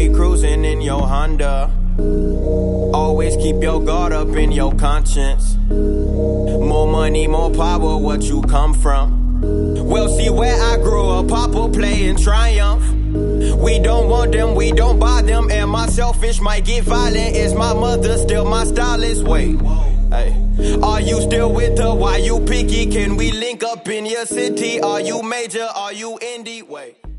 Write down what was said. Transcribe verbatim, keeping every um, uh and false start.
Steady cruising in your Honda. Always keep your guard up in your conscience. More money, more power, what you come from. Well, see where I grew up, Papa playing Triumph. We don't want them, we don't buy them, and my selfish might get violent. Is my mother still my stylist? Wait, hey, are you still with her? Why you picky? Can we link up in your city? Are you major? Are you indie? Wait.